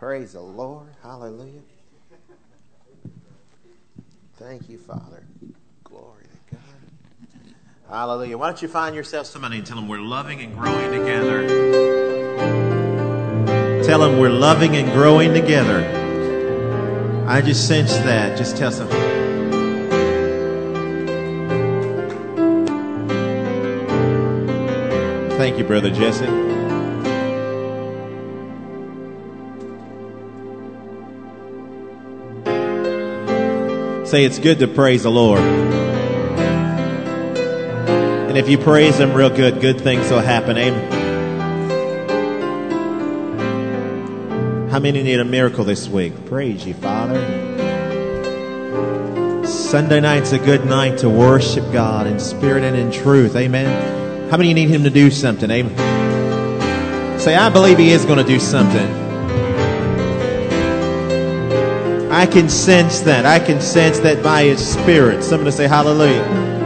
Praise the Lord. Hallelujah. Thank you, Father. Glory to God. Hallelujah. Why don't you find yourself somebody and tell them we're loving and growing together. Tell them we're loving and growing together. I just sense that. Just tell some. Thank you, Brother Jesse. Say it's good to praise the Lord. And if you praise Him real good, good things will happen. Amen. How many need a miracle this week? Praise you, Father. Sunday night's a good night to worship God in spirit and in truth. Amen. How many need Him to do something? Amen. Say, I believe He is going to do something. I can sense that. I can sense that by His Spirit. Somebody say hallelujah.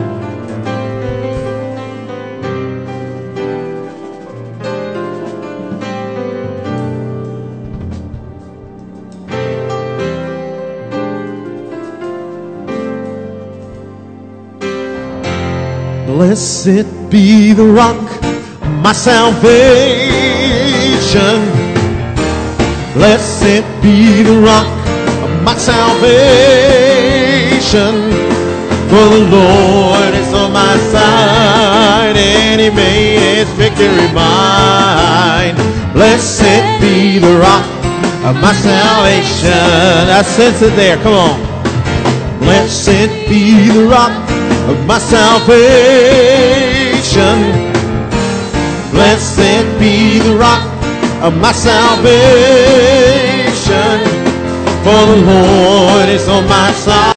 Blessed be the rock, my salvation. Blessed be the rock, my salvation. For the Lord is on my side, and He made His victory mine. Blessed be the rock of my salvation. I sense it there. Come on. Blessed be the rock of my salvation. Blessed be the rock of my salvation. For the Lord is on my side.